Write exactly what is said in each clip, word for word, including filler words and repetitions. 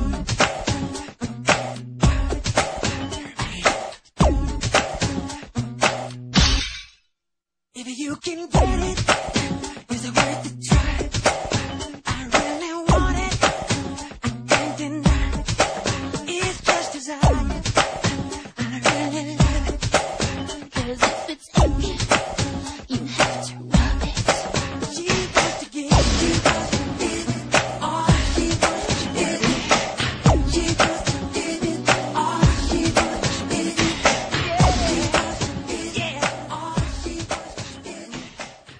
If you can get it, is it worth the try? I really want it, I can't deny. It's just as I, I really love it. 'Cause if it's aching, you have to rub it. She wants to get it, she wants to get it, all she wants to get it. She wants to get it, all she wants to get it. Yeah, yeah, all she wants to get it.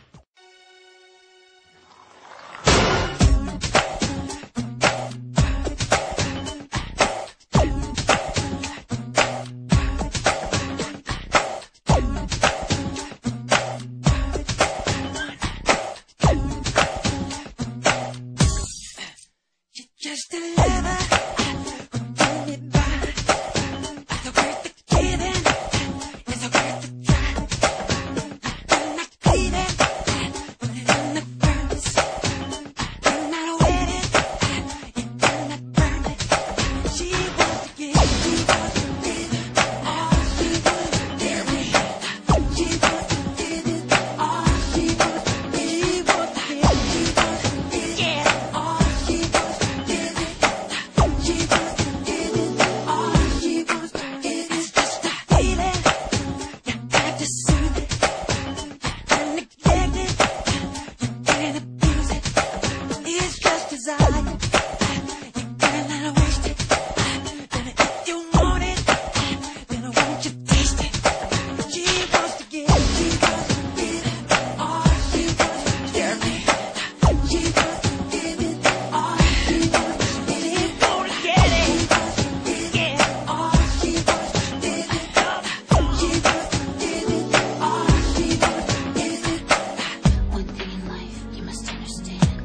Just a lover who pulled me by. Is it worth the giving? Is it worth the try? I'm not cleaving, put it in the furnace. I'm not waiting, you're gonna burn it. She wants to get it, she wants to get it, all she wants to get it. She wants to get it, all she wants to get it. She wants to get it, she wants to get it, yeah, all she wants to get it. She wants to get it, all she wants to get it. It's just a feeling, you got to soothe it. You can't neglect it, you can't abuse it. It's just desire, you cannot waste it. Then if you want it, then won't you taste it? She wants to get it, she wants to get it, all she wants to get it. She wants to get it, all she wants to get it. She won't get it, yeah, all she wants to get it. She wants to get it, all she wants to get it. One thing in life you must understand: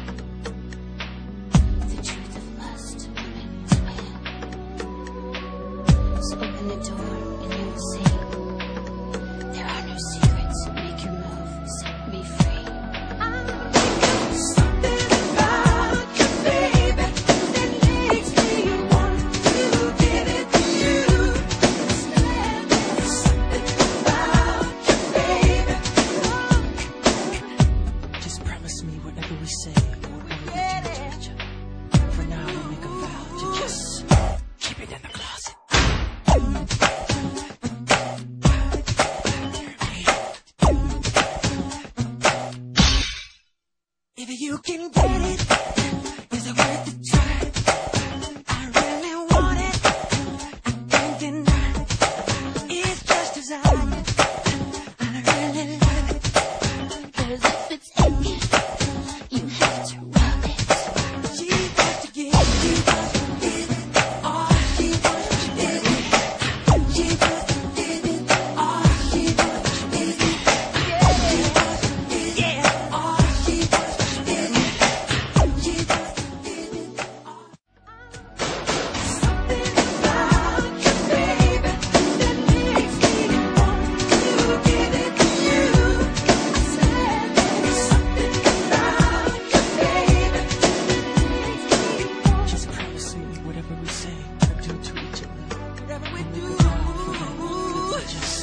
the truth of lust will make its way in. So open the door and you will see there are no secrets. Make your move, set me free. Something about you, baby, that makes me want to give it to you. Something about you, baby. Just promise me whatever we say, whatever we do to each other. For now, we make a vow to just keep it in the closet. If you can get it, is it worth the try? I really want it, I can't deny. It's just as I, I really love it. 'Cause if it's aching, you have to rub it. She wants to get it, she wants to get it, all she wants to get it. She wants to get it, all she wants to get it. Yeah, all she wants to get it. She wants to get it, all. Something about you, baby, that makes me want to give it to you. I said there's something about you, baby, that makes me want. Just promise me whatever we say or do to each other. Whatever we do, just